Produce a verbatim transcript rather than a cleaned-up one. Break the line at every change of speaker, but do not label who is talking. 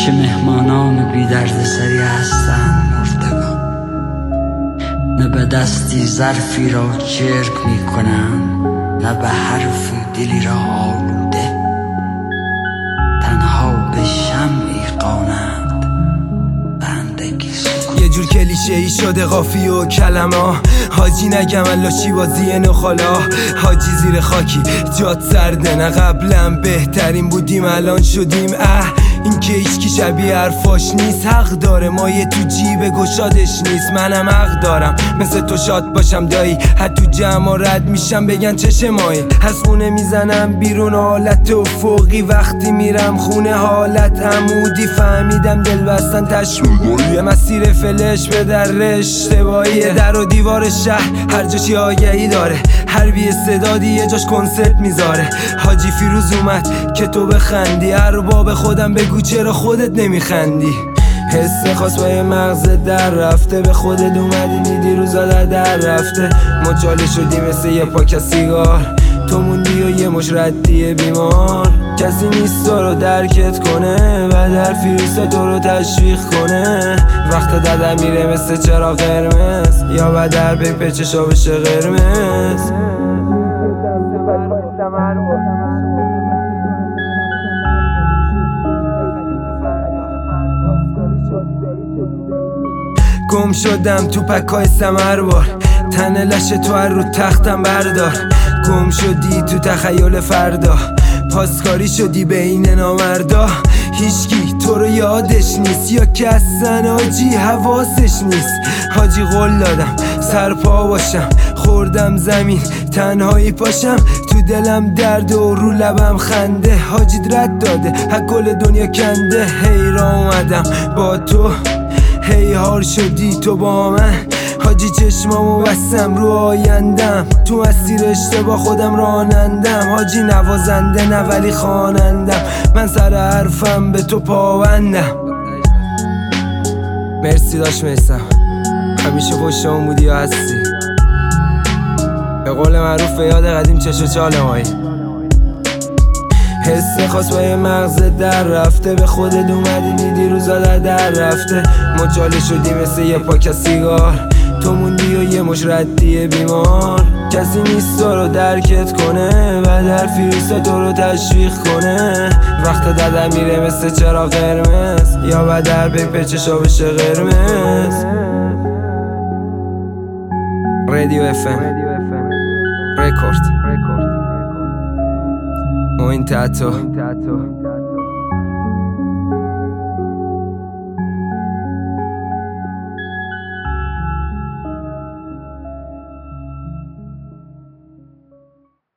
همیشه مهمانان بی درد سری هستند مردگان، نه به دستی ظرفی را چرک می کنند، نه به حرفی دلی را آلوده، تنها به شمعی قانند بندگی سکوت.
یه جور کلیشه ای شده قافیه و کلمه، حاجی نگم اللاشی بازی نخالا، حاجی زیر خاکی جات سرده، نه قبلا بهترین بودیم الان شدیم اه. این که هیچکی شبیه حرفاش نیست، حق داره مایه تو جیب گشادش نیست، منم حق دارم مثل تو شاد باشم دایی، حد تو جمع رد میشم بگن چشه مایی، از خونه میزنم بیرون حالت افقی، وقتی میرم خونه حالت عمودی، فهمیدم دل بستن تشمیل یه مسیر فلش به در اشتباهیه، در و دیوار شهر هر جاشی آگهی داره، هر بی استعدادی یه جاش کنسرت میذاره، حاجی فیروز اومد که تو بخندی، ارباب خودم بگو چرا خودت نمیخندی، حس خاص با یه مغزت در رفته، به خودت اومدی دیدی روزا در در رفته، مچاله شدی مثل یه پاک سیگار، تو موندی و یه مش ردی بیمار، کسی نیست تو رو درکت کنه و در فیروسا تو رو تشویق کنه، وقت دادم میره مثل چراغ قرمز، یا بدر بی پچشا بشه قرمز. گم شدم تو پکای سمربار، تن لش تو هر رو تختم بردار، گم شدی تو تخیل فردا، پاسکاری شدی بین نامردا، هیچکی تو رو یادش نیست یا که اصلا حاجی حواسش نیست، حاجی قول دادم سرپا باشم، خوردم زمین تنهایی پاشم، تو دلم درد و رو لبم خنده، حاجی رد داده هر کل دنیا کنده، حیران اومدم با تو هی هار شدی تو با من، حاجی چشمامو بستم رو آیندم، تو مسیر اشتباه خودم رانندم، حاجی نوازنده نه ولی خوانندم، من سر حرفم به تو پابندم. مرسی داش میسم، همیشه پشتمون بودی و هستی، به قول معروف به یاد قدیم چش و چال مایی، حس خاص با یه مغزت در رفته، به خودت اومدی دیدی روزا در در رفته، مچاله شدی مثل یه پاک سیگار، تو موندی و یه مش ردی بیمار، کسی نیست تو رو درکت کنه و در فیروسا تو رو تشویق کنه، وقت دادم میره مثل چراغ قرمز، یا بدر بی پچشا بشه قرمز. رادیو اف ام رکورد، موین تاتو